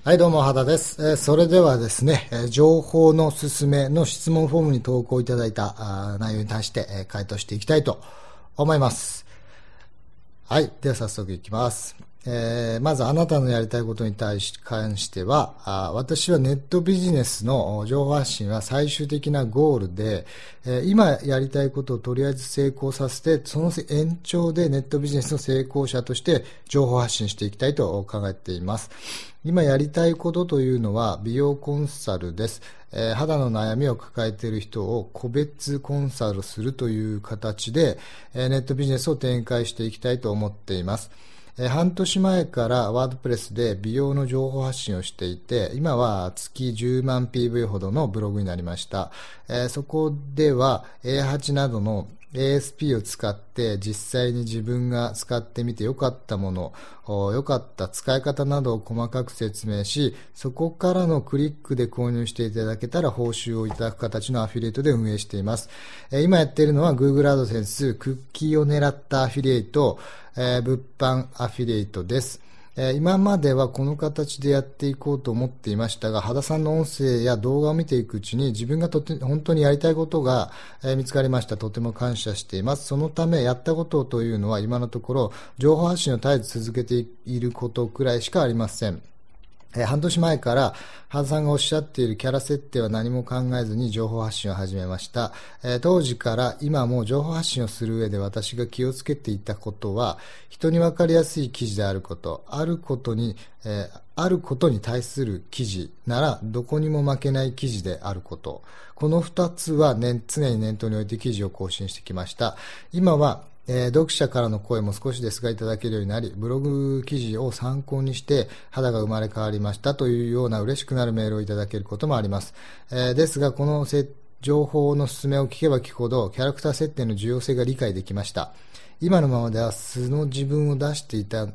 はい、どうも、原です。それではですね、情報のすすめの質問フォームに投稿いただいた内容に対して、回答していきたいと思います。はい、では早速いきます。まずあなたのやりたいことに関しては、私はネットビジネスの情報発信は最終的なゴールで、今やりたいことをとりあえず成功させて、その延長でネットビジネスの成功者として情報発信していきたいと考えています。今やりたいことというのは美容コンサルです。肌の悩みを抱えている人を個別コンサルするという形で、ネットビジネスを展開していきたいと思っています。半年前からワードプレスで美容の情報発信をしていて、今は月10万 PV ほどのブログになりました。そこでは A8 などの ASP を使って実際に自分が使ってみて良かったもの、良かった使い方などを細かく説明し、そこからのクリックで購入していただけたら報酬をいただく形のアフィリエイトで運営しています。今やっているのは Google AdSense、クッキーを狙ったアフィリエイト、物販アフィリエイトです。今まではこの形でやっていこうと思っていましたが、羽田さんの音声や動画を見ていくうちに自分が本当にやりたいことが見つかりました。とても感謝しています。そのためやったことというのは今のところ情報発信を絶えず続けていることくらいしかありません。半年前から羽田さんがおっしゃっているキャラ設定は何も考えずに情報発信を始めました。当時から今も情報発信をする上で私が気をつけていたことは、人に分かりやすい記事であること、あることに対する記事ならどこにも負けない記事であること。この2つは、常に念頭に置いて記事を更新してきました。今は読者からの声も少しですがいただけるようになり、ブログ記事を参考にして肌が生まれ変わりましたというような嬉しくなるメールをいただけることもあります。ですが、この情報の勧めを聞けば聞くほどキャラクター設定の重要性が理解できました。今までは素の自分を出していた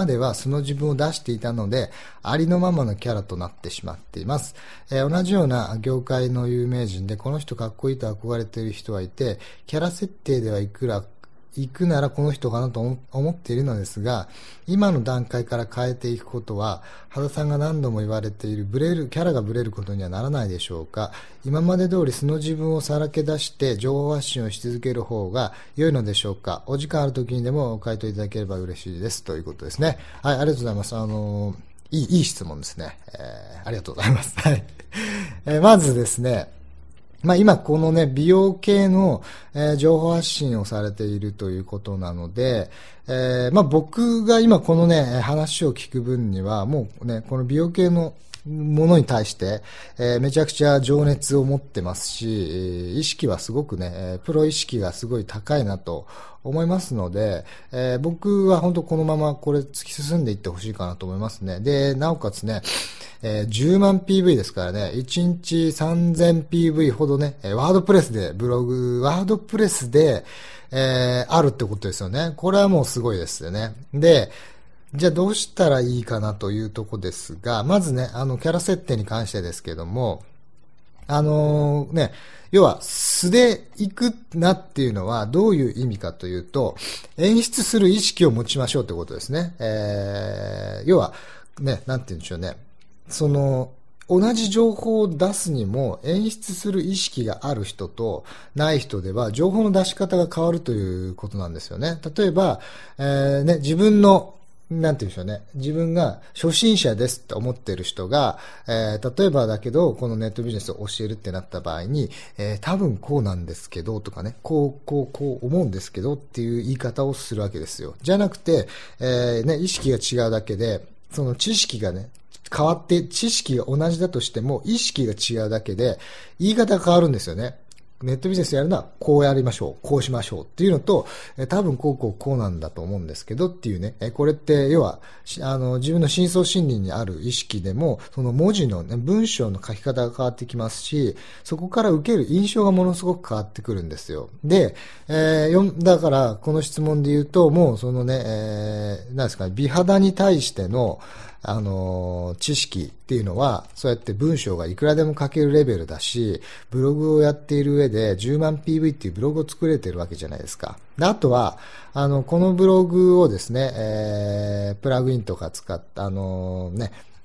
ので、ありのままのキャラとなってしまっています。同じような業界の有名人でこの人かっこいいと憧れている人はいて、キャラ設定では行くならこの人かなと思っているのですが、今の段階から変えていくことは、羽田さんが何度も言われているキャラがブレることにはならないでしょうか。今まで通り素の自分をさらけ出して情報発信をし続ける方が良いのでしょうか。お時間ある時にでも回答いただければ嬉しいです。ということですね。はい、ありがとうございます。いい質問ですね。ありがとうございます。はい。まずですね、今このね、美容系の、情報発信をされているということなので、僕が今このね、話を聞く分には、もうね、この美容系のものに対して、めちゃくちゃ情熱を持ってますし、意識はすごくね、プロ意識がすごい高いなと思いますので、僕は本当このままこれ突き進んでいってほしいかなと思いますね。で、なおかつね、10万 PV ですからね、1日3000 PV ほどね、ワードプレスで、あるってことですよね。これはもうすごいですよね。で、じゃあどうしたらいいかなというとこですが、まずね、キャラ設定に関してですけども、要は素で行くなっていうのはどういう意味かというと、演出する意識を持ちましょうってことですね。要はね、なんて言うんでしょうね。同じ情報を出すにも演出する意識がある人とない人では情報の出し方が変わるということなんですよね。例えば、自分のなんて言うんでしょうね。自分が初心者ですって思ってる人が、例えばだけど、このネットビジネスを教えるってなった場合に、多分こうなんですけどとかね、こう思うんですけどっていう言い方をするわけですよ。じゃなくて、意識が違うだけで、その知識がね、変わって、知識が同じだとしても、意識が違うだけで、言い方が変わるんですよね。ネットビジネスやるのはこうやりましょう、こうしましょうっていうのと、多分こうなんだと思うんですけどっていうね、これって要は、自分の深層心理にある意識でも、その文字のね、文章の書き方が変わってきますし、そこから受ける印象がものすごく変わってくるんですよ。で、だからこの質問で言うと、もうそのね、なんですかね、美肌に対しての、知識っていうのは、そうやって文章がいくらでも書けるレベルだし、ブログをやっている上で10万 PV っていうブログを作れてるわけじゃないですか。で、あとは、このブログをですね、プラグインとか使った、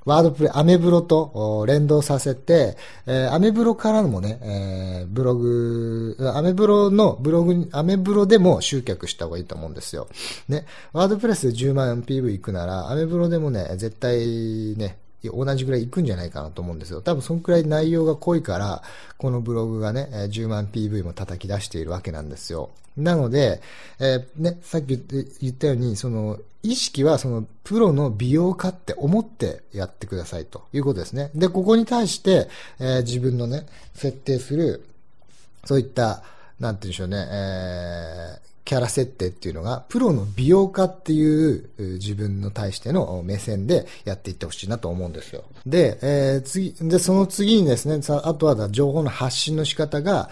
アメブロと連動させて、アメブロからもね、アメブロでも集客した方がいいと思うんですよ。ね、ワードプレスで10万 PV 行くなら、アメブロでもね、絶対ね、同じぐらい行くんじゃないかなと思うんですよ。多分そのくらい内容が濃いから、このブログがね、10万 PV も叩き出しているわけなんですよ。なので、ね、さっき言ったように、意識はプロの美容家って思ってやってくださいということですね。で、ここに対して、自分のね、設定する、そういった、なんて言うんでしょうね、キャラ設定っていうのが、プロの美容家っていう自分の対しての目線でやっていってほしいなと思うんですよ。で、その次にですね、あとは情報の発信の仕方が、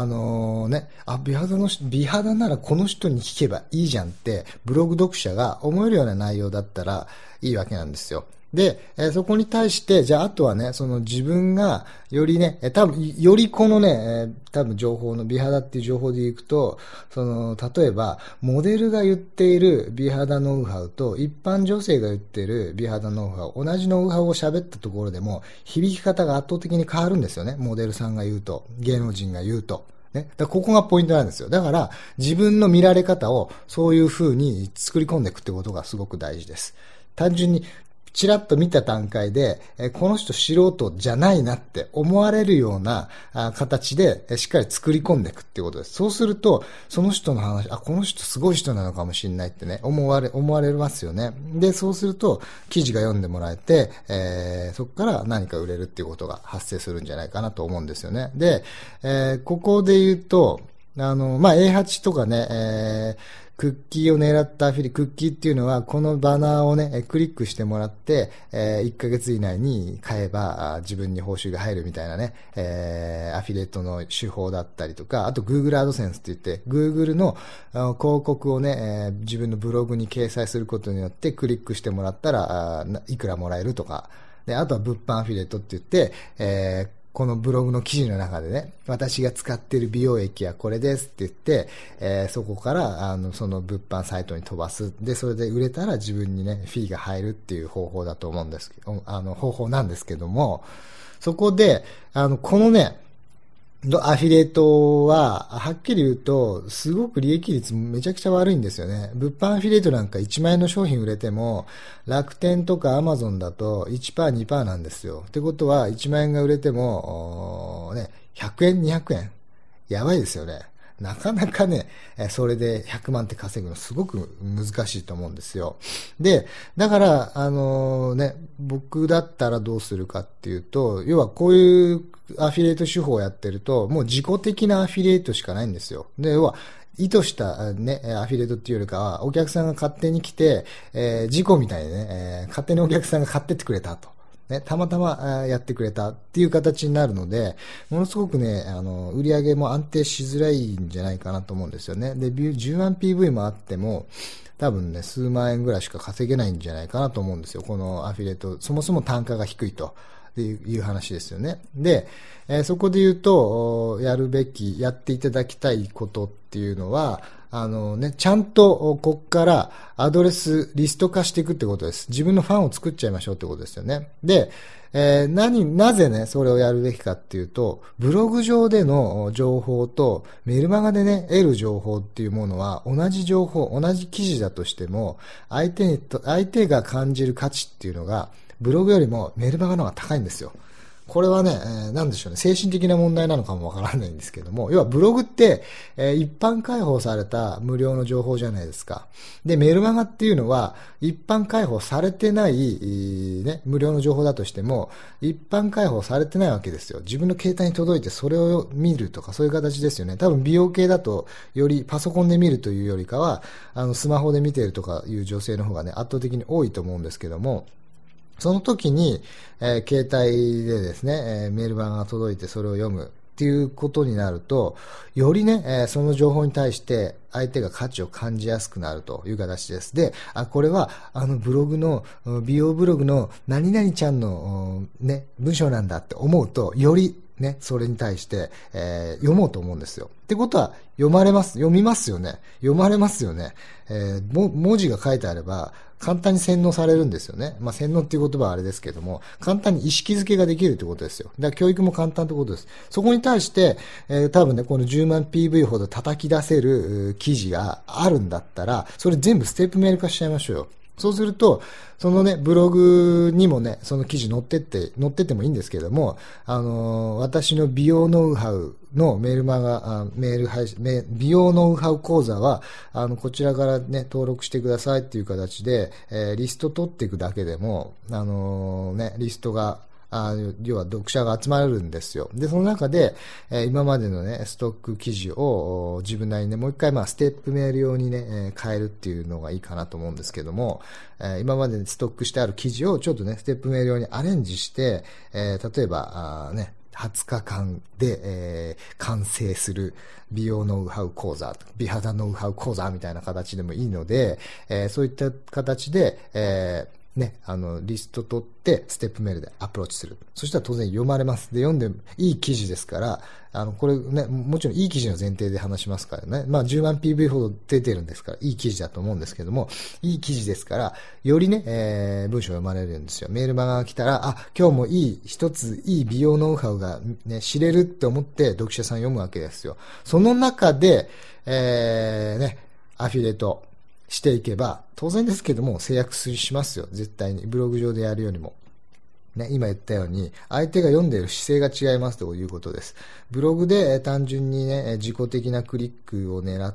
美肌ならこの人に聞けばいいじゃんって、ブログ読者が思えるような内容だったらいいわけなんですよ。で、そこに対して、じゃあ、あとはね、自分が、よりね、よりこのね、情報の美肌っていう情報でいくと、例えば、モデルが言っている美肌ノウハウと、一般女性が言っている美肌ノウハウ、同じノウハウを喋ったところでも、響き方が圧倒的に変わるんですよね。モデルさんが言うと、芸能人が言うと。ね。ここがポイントなんですよ。だから、自分の見られ方を、そういう風に作り込んでいくってことがすごく大事です。単純に、チラッと見た段階で、この人素人じゃないなって思われるような形でしっかり作り込んでいくっていうことです。そうすると、その人の話、この人すごい人なのかもしれないってね、思われますよね。で、そうすると、記事が読んでもらえて、そこから何か売れるっていうことが発生するんじゃないかなと思うんですよね。で、ここで言うと、A8 とかね、クッキーを狙ったクッキーっていうのは、このバナーをね、クリックしてもらって、1ヶ月以内に買えば、自分に報酬が入るみたいなね、アフィリエイトの手法だったりとか、あと Google AdSense って言って、Google の広告をね、自分のブログに掲載することによって、クリックしてもらったら、いくらもらえるとか、で、あとは物販アフィリエイトって言って、このブログの記事の中でね、私が使っている美容液はこれですって言って、そこからその物販サイトに飛ばす。で、それで売れたら自分にね、フィーが入るっていう方法だと思うんですけど、方法なんですけども、そこで、このね、アフィリエイトは、はっきり言うと、すごく利益率めちゃくちゃ悪いんですよね。物販アフィリエイトなんか1万円の商品売れても、楽天とかアマゾンだと 1%、2% なんですよ。ってことは、1万円が売れても、100円、200円。やばいですよね。なかなかね、それで100万って稼ぐのすごく難しいと思うんですよ。で、だから、僕だったらどうするかっていうと、要はこういうアフィリエイト手法をやってると、もう自己的なアフィリエイトしかないんですよ。で、要は、意図したね、アフィリエイトっていうよりかは、お客さんが勝手に来て、事故みたいにね、勝手にお客さんが買ってってくれたと。ね、たまたまやってくれたっていう形になるので、ものすごくね、売り上げも安定しづらいんじゃないかなと思うんですよね。で、10万 PV もあっても、多分ね、数万円ぐらいしか稼げないんじゃないかなと思うんですよ。このアフィリエイト、そもそも単価が低いと。っていう話ですよね。で、そこで言うと、やっていただきたいことっていうのは、ちゃんと、こっからアドレスリスト化していくってことです。自分のファンを作っちゃいましょうってことですよね。で、なぜね、それをやるべきかっていうと、ブログ上での情報とメルマガでね、得る情報っていうものは同じ情報、同じ記事だとしても、相手が感じる価値っていうのが、ブログよりもメルマガの方が高いんですよ。これはね、なんでしょうね、精神的な問題なのかもわからないんですけども、要はブログって、一般開放された無料の情報じゃないですか。で、メルマガっていうのは、一般開放されてない、ね、無料の情報だとしても、一般開放されてないわけですよ。自分の携帯に届いてそれを見るとか、そういう形ですよね。多分美容系だと、よりパソコンで見るというよりかは、スマホで見ているとかいう女性の方がね、圧倒的に多いと思うんですけども、その時に、携帯でですね、メールマガが届いてそれを読むっていうことになると、よりね、その情報に対して相手が価値を感じやすくなるという形です。で、これはブログの、美容ブログの何々ちゃんのね、文章なんだって思うと、よりね、それに対して、読もうと思うんですよ。ってことは、読みますよね。読まれますよね。文字が書いてあれば、簡単に洗脳されるんですよね。まあ、洗脳っていう言葉はあれですけども、簡単に意識づけができるってことですよ。だから教育も簡単ってことです。そこに対して、多分ね、この10万 PV ほど叩き出せる記事があるんだったら、それ全部ステップメール化しちゃいましょうよ。そうすると、そのね、ブログにもね、その記事載っててもいいんですけども、私の美容ノウハウのメールマガ、美容ノウハウ講座は、こちらからね、登録してくださいっていう形で、リスト取っていくだけでも、リストが、要は読者が集まるんですよ。で、その中で、今までのね、ストック記事を自分なりにね、もう一回ステップメール用にね、変えるっていうのがいいかなと思うんですけども、今までストックしてある記事をちょっとね、ステップメール用にアレンジして、例えば、20日間で、完成する美容ノウハウ講座、美肌ノウハウ講座みたいな形でもいいので、そういった形で、リスト取って、ステップメールでアプローチする。そしたら当然読まれます。で、読んでいい記事ですから、これね、もちろんいい記事の前提で話しますからね。まあ、10万 PV ほど出てるんですから、いい記事だと思うんですけども、いい記事ですから、よりね、文章が読まれるんですよ。メールマガが来たら、今日も一ついい美容ノウハウがね、知れるって思って読者さん読むわけですよ。その中で、アフィリエイト、していけば、当然ですけども、制約しますよ。絶対に。ブログ上でやるよりも。ね、今言ったように、相手が読んでいる姿勢が違いますということです。ブログで単純にね、自己的なクリックを狙って、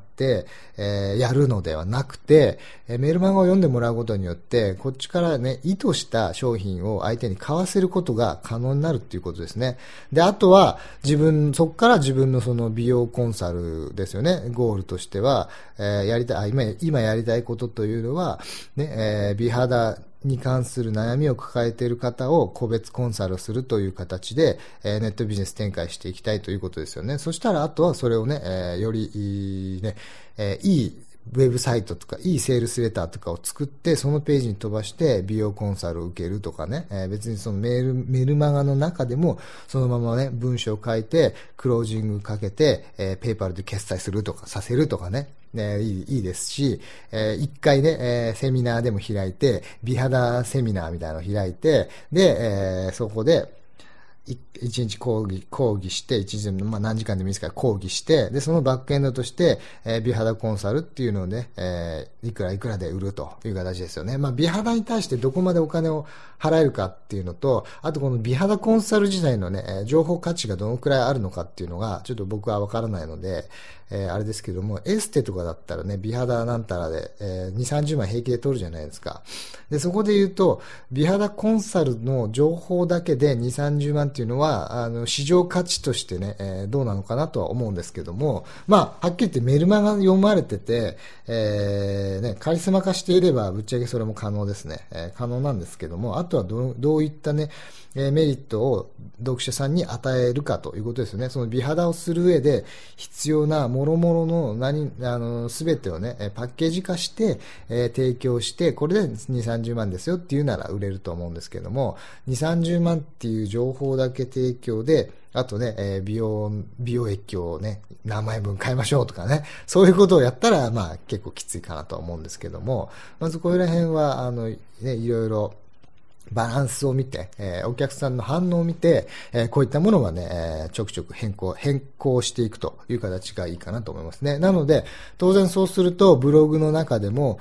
やるのではなくて、メールマガを読んでもらうことによって、こっちからね、意図した商品を相手に買わせることが可能になるっていうことですね。で、あとは、そこから自分のその美容コンサルですよね。ゴールとしては、今やりたいことというのは、ね、美肌、に関する悩みを抱えている方を個別コンサルするという形で、ネットビジネス展開していきたいということですよね。そしたら、あとはそれをね、よりいいウェブサイトとか、いいセールスレターとかを作って、そのページに飛ばして美容コンサルを受けるとかね、別にそのメールマガの中でも、そのままね、文章を書いて、クロージングかけて、ペーパルで決済するとか、させるとかね、いいですし、一回ね、セミナーでも開いて、美肌セミナーみたいなのを開いて、で、そこで、一日講義して、一日でも何時間でもいいですから講義して、で、そのバックエンドとして、美肌コンサルっていうのをね、いくらで売るという形ですよね。まあ、美肌に対してどこまでお金を払えるかっていうのと、あとこの美肌コンサル自体のね、情報価値がどのくらいあるのかっていうのが、ちょっと僕はわからないので、あれですけども、エステとかだったらね、美肌なんたらで、2、30万平気で取るじゃないですか。で、そこで言うと、美肌コンサルの情報だけで2、30万っていうのは、市場価値としてね、どうなのかなとは思うんですけども、まあ、はっきり言ってメルマガ読まれてて、カリスマ化していれば、ぶっちゃけそれも可能ですね。可能なんですけども、あとはどういったね、メリットを読者さんに与えるかということですよね。その美肌をする上で必要な諸々のすべてをね、パッケージ化して、提供して、これで2、30万ですよっていうなら売れると思うんですけども、2、30万っていう情報だけ提供で、あとね、美容液をね、何万円分買いましょうとかね、そういうことをやったら、まあ結構きついかなとは思うんですけども、まずここら辺は、いろいろ、バランスを見て、お客さんの反応を見て、こういったものはね、ちょくちょく変更していくという形がいいかなと思いますね。なので、当然そうすると、ブログの中でも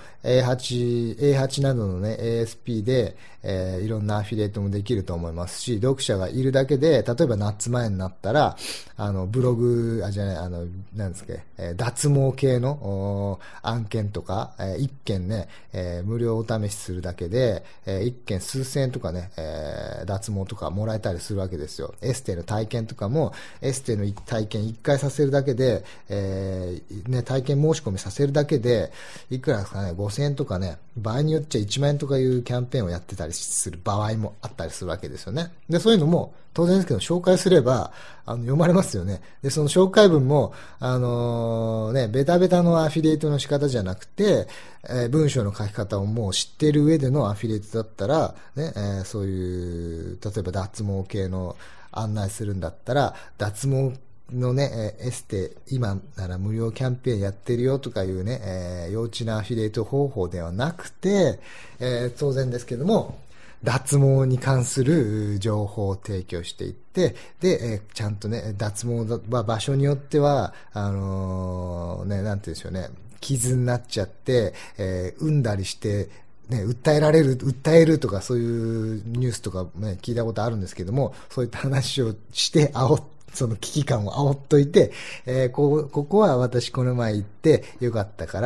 A8 などのね、ASP で、いろんなアフィリエイトもできると思いますし、読者がいるだけで、例えば夏前になったら、ブログ、なんですか、脱毛系の案件とか、一件ね、無料お試しするだけで、一件数千円とかね、脱毛とかもらえたりするわけですよ。エステの体験とかも、エステの体験1回させるだけで、体験申し込みさせるだけで、いくらですかね、5000円とかね、場合によっちゃ1万円とかいうキャンペーンをやってたりする場合もあったりするわけですよね。で、そういうのも、当然ですけど、紹介すれば、読まれますよね。で、その紹介文も、ベタベタのアフィリエイトの仕方じゃなくて、文章の書き方をもう知っている上でのアフィリエイトだったら、ね、そういう、例えば脱毛系の案内するんだったら、脱毛のね、エステ、今なら無料キャンペーンやってるよとかいうね、幼稚なアフィリエイト方法ではなくて、当然ですけども、脱毛に関する情報を提供していって、で、ちゃんとね、脱毛は場所によっては、なんて言うんでしょうね、傷になっちゃって、産んだりして、ね、訴えるとかそういうニュースとかね、聞いたことあるんですけども、そういった話をしてその危機感を煽っといて、ここは私この前行ってよかったから、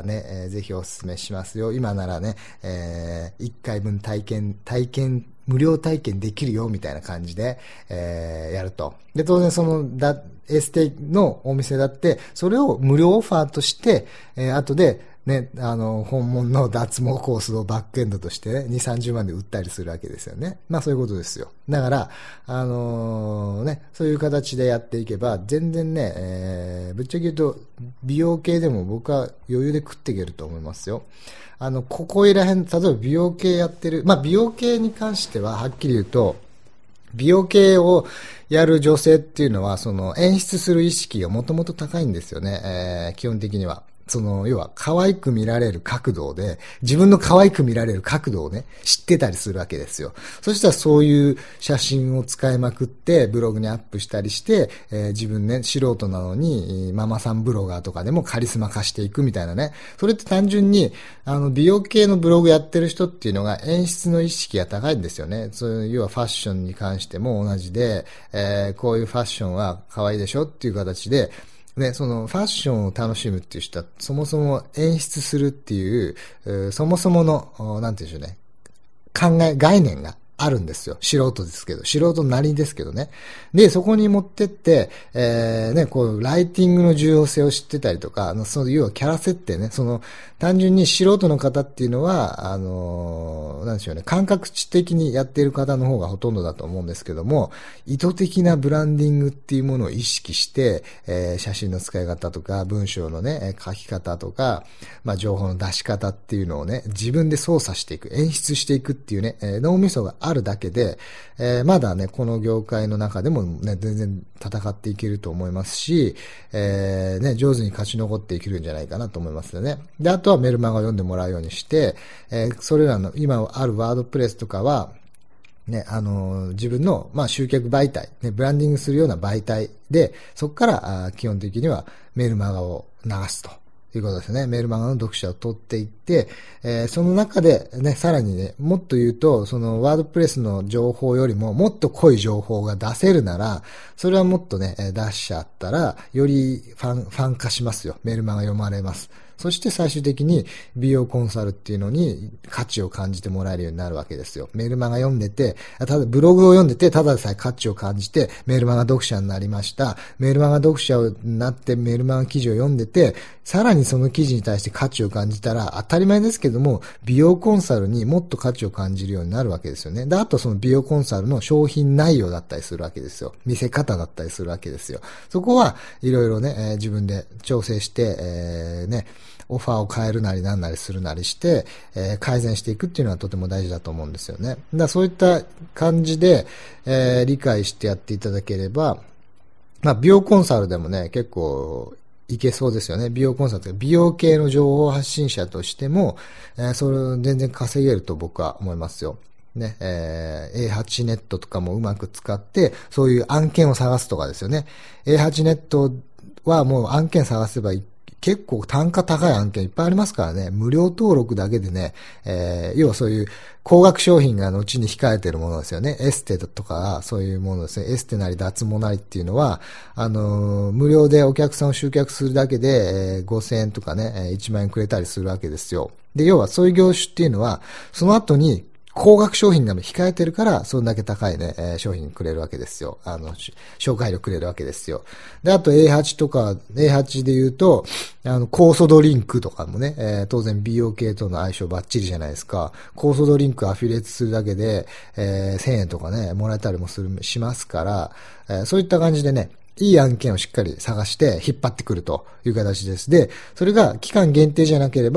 ぜひお勧めしますよ。今ならね、1回分無料体験できるよみたいな感じで、やると。で、当然エステのお店だって、それを無料オファーとして、後で、ね、本物の脱毛コースをバックエンドとしてね、2、30万で売ったりするわけですよね。まあそういうことですよ。だから、そういう形でやっていけば、全然ね、ぶっちゃけ言うと、美容系でも僕は余裕で食っていけると思いますよ。ここいらへん、例えば美容系やってる、まあ美容系に関しては、はっきり言うと、美容系をやる女性っていうのは、演出する意識がもともと高いんですよね、基本的には。要は可愛く見られる角度で、自分の可愛く見られる角度をね、知ってたりするわけですよ。そしたらそういう写真を使いまくってブログにアップしたりして、自分ね、素人なのに、ママさんブロガーとかでもカリスマ化していくみたいなね。それって単純に、美容系のブログやってる人っていうのが演出の意識が高いんですよね。要はファッションに関しても同じで、こういうファッションは可愛いでしょっていう形で、ね、そのファッションを楽しむっていう人は、そもそも演出するっていう、そもそもの、なんていうんでしょうね、概念があるんですよ。素人ですけど、素人なりですけどね。で、そこに持ってって、ライティングの重要性を知ってたりとか、要はキャラ設定ね、単純に素人の方っていうのは、なんでしょうね、感覚値的にやっている方の方がほとんどだと思うんですけども、意図的なブランディングっていうものを意識して、写真の使い方とか、文章のね、書き方とか、まあ、情報の出し方っていうのをね、自分で操作していく、演出していくっていうね、脳みそがあるだけで、まだね、この業界の中でもね、全然戦っていけると思いますし、上手に勝ち残っていけるんじゃないかなと思いますよね。で、あとはメルマガを読んでもらうようにして、それらの今あるワードプレスとかは、ね、自分の、まあ、集客媒体、ね、ブランディングするような媒体で、そこから、基本的にはメルマガを流すということですね。メルマガの読者を取っていって、その中でね、さらにね、もっと言うと、ワードプレスの情報よりももっと濃い情報が出せるなら、それはもっとね、出しちゃったら、よりファン化しますよ。メルマガ読まれます。そして最終的に美容コンサルっていうのに価値を感じてもらえるようになるわけですよ。メルマガ読んでて、ただブログを読んでて、ただでさえ価値を感じて、メルマガ読者になりました。メルマガ読者になってメルマガ記事を読んでて、さらにその記事に対して価値を感じたら、当たり前ですけども、美容コンサルにもっと価値を感じるようになるわけですよね。で、あとその美容コンサルの商品内容だったりするわけですよ。見せ方だったりするわけですよ。そこはいろいろね、自分で調整して、オファーを変えるなりなんなりするなりして、改善していくっていうのはとても大事だと思うんですよね。だからそういった感じで、理解してやっていただければ、まあ、美容コンサルでもね、結構いけそうですよね。美容コンサル、美容系の情報発信者としても、それを全然稼げると僕は思いますよ。ね、A8 ネットとかもうまく使って、そういう案件を探すとかですよね。A8 ネットはもう案件探せば結構単価高い案件いっぱいありますからね。無料登録だけでね、要はそういう高額商品が後に控えているものですよね。エステとかそういうものですね。エステなり脱毛なりっていうのは、無料でお客さんを集客するだけで、5000円とかね、1万円くれたりするわけですよ。で、要はそういう業種っていうのは、その後に高額商品が控えてるから、そんだけ高いね、商品くれるわけですよ。紹介料くれるわけですよ。で、あと A8 とか、A8 で言うと、酵素ドリンクとかもね、当然美容系との相性バッチリじゃないですか。酵素ドリンクアフィリエイトするだけで、1000円とかね、もらえたりもしますから、そういった感じでね、いい案件をしっかり探して引っ張ってくるという形です。で、それが期間限定じゃなければ、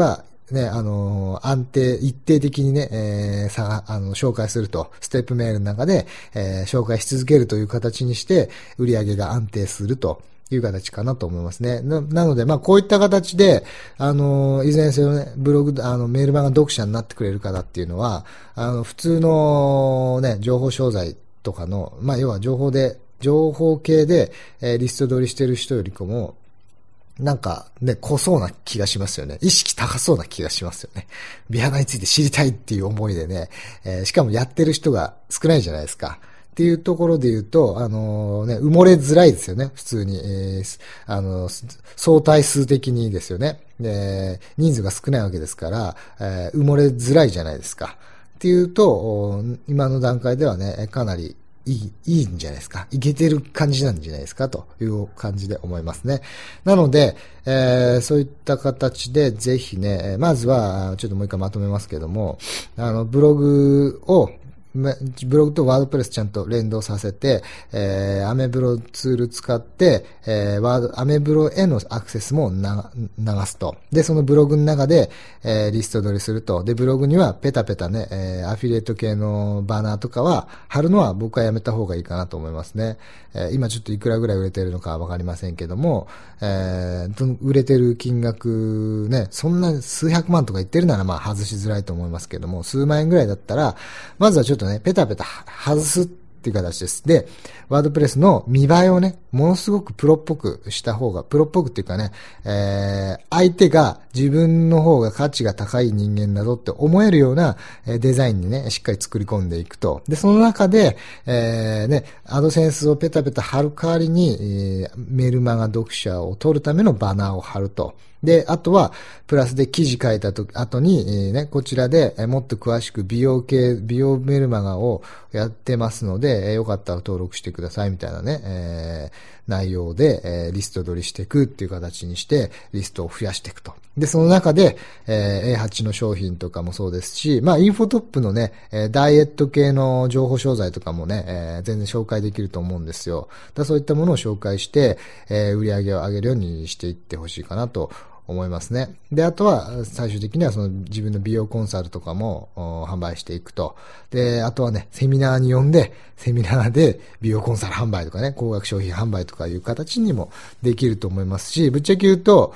ね、一定的にね、紹介すると、ステップメールの中で、紹介し続けるという形にして、売り上げが安定するという形かなと思いますね。なので、こういった形で、いずれにせよね、ブログ、メールマガ読者になってくれる方っていうのは、普通のね、情報商材とかの、要は情報系で、リスト取りしてる人よりも、なんかね、濃そうな気がしますよね。意識高そうな気がしますよね。美肌について知りたいっていう思いでね、しかもやってる人が少ないじゃないですか。っていうところで言うと、埋もれづらいですよね。普通に、相対数的にですよね。人数が少ないわけですから、埋もれづらいじゃないですか。っていうと、今の段階ではね、かなりいいんじゃないですか。いけてる感じなんじゃないですかという感じで思いますね。なので、そういった形でぜひね、まずは、ちょっともう一回まとめますけども、ブログとワードプレスちゃんと連動させて、アメブロツール使って、アメブロへのアクセスも流すと。で、そのブログの中で、リスト取りすると。で、ブログにはペタペタね、アフィリエイト系のバナーとかは貼るのは僕はやめた方がいいかなと思いますね。今ちょっといくらぐらい売れてるのかわかりませんけども、売れてる金額ね、そんな数百万とか言ってるなら外しづらいと思いますけども、数万円ぐらいだったら、まずはちょっとね、ペタペタ外すっていう形です。で、ワードプレスの見栄えをね、ものすごくプロっぽくした方が、プロっぽくっていうかね、相手が自分の方が価値が高い人間だぞって思えるようなデザインにね、しっかり作り込んでいくと。で、その中で、アドセンスをペタペタ貼る代わりに、メルマガ読者を取るためのバナーを貼ると。で、あとは、プラスで記事書いた後に、こちらでもっと詳しく美容メルマガをやってますので、よかったら登録してくださいみたいなね、内容で、リスト取りしていくっていう形にして、リストを増やしていくと。で、その中で、A8 の商品とかもそうですし、インフォトップのね、ダイエット系の情報商材とかもね、全然紹介できると思うんですよ。そういったものを紹介して、売り上げを上げるようにしていってほしいかなと思いますね。で、あとは最終的にはその自分の美容コンサルとかも販売していくと。で、あとはね、セミナーに呼んで、セミナーで美容コンサル販売とかね、高額商品販売とかいう形にもできると思いますし、ぶっちゃけ言うと、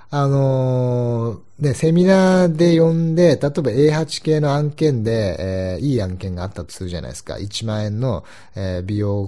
セミナーで呼んで、例えば A8 系の案件で、いい案件があったとするじゃないですか。1万円の、エ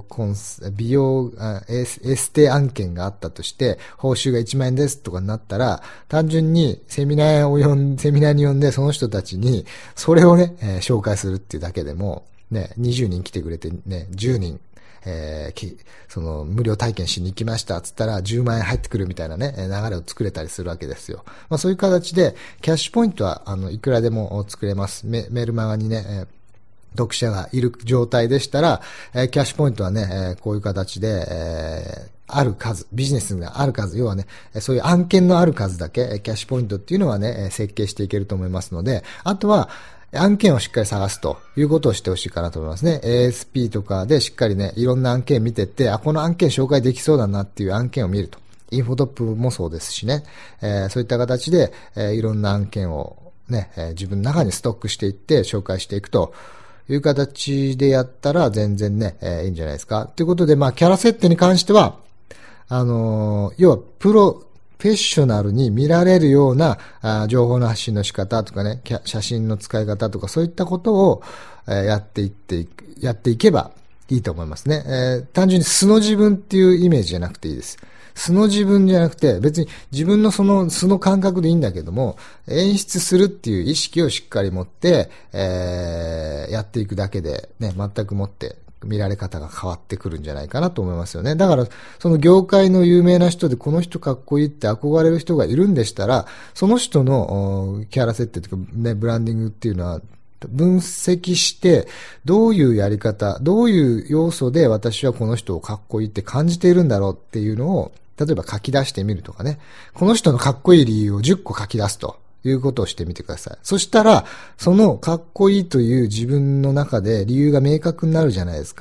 ステ案件があったとして、報酬が1万円ですとかになったら、単純にセミナーに呼んで、その人たちに、それをね、紹介するっていうだけでも、ね、20人来てくれてね、10人、その無料体験しに行きましたっつったら10万円入ってくるみたいなね、流れを作れたりするわけですよ。そういう形でキャッシュポイントはいくらでも作れます。メールマガにね、読者がいる状態でしたら、キャッシュポイントはね、こういう形で、ある数、ビジネスがある数、要はね、そういう案件のある数だけ、キャッシュポイントっていうのはね、設計していけると思いますので、あとは、案件をしっかり探すということをしてほしいかなと思いますね。ASP とかでしっかりね、いろんな案件見てって、この案件紹介できそうだなっていう案件を見ると。インフォトップもそうですしね。そういった形で、いろんな案件をね、自分の中にストックしていって紹介していくという形でやったら全然ね、いいんじゃないですか。ということで、キャラ設定に関しては、要はプロフェッショナルに見られるような情報の発信の仕方とかね、写真の使い方とかそういったことをやっていけばいいと思いますね。単純に素の自分っていうイメージじゃなくていいです。素の自分じゃなくて、別に自分のその素の感覚でいいんだけども、演出するっていう意識をしっかり持って、やっていくだけでね、全くもって見られ方が変わってくるんじゃないかなと思いますよね。だから、その業界の有名な人でこの人かっこいいって憧れる人がいるんでしたら、その人のキャラ設定というかね、ブランディングっていうのは分析して、どういうやり方、どういう要素で私はこの人をかっこいいって感じているんだろうっていうのを、例えば書き出してみるとかね。この人のかっこいい理由を10個書き出すということをしてみてください。そしたら、そのかっこいいという自分の中で理由が明確になるじゃないですか。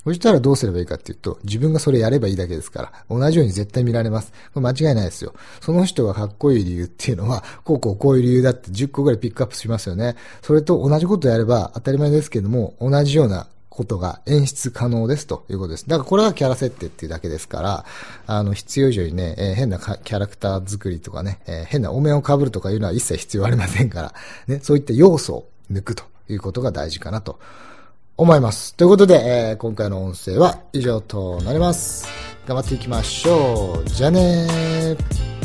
そしたらどうすればいいかっていうと、自分がそれやればいいだけですから、同じように絶対見られます。これ間違いないですよ。その人がかっこいい理由っていうのは、こういう理由だって10個ぐらいピックアップしますよね。それと同じことやれば当たり前ですけども、同じようなことが演出可能ですということです。だからこれがキャラ設定っていうだけですから、必要以上にね、変なキャラクター作りとかね、変なお面を被るとかいうのは一切必要ありませんから、ね、そういった要素を抜くということが大事かなと思います。ということで、今回の音声は以上となります。頑張っていきましょう。じゃあねー。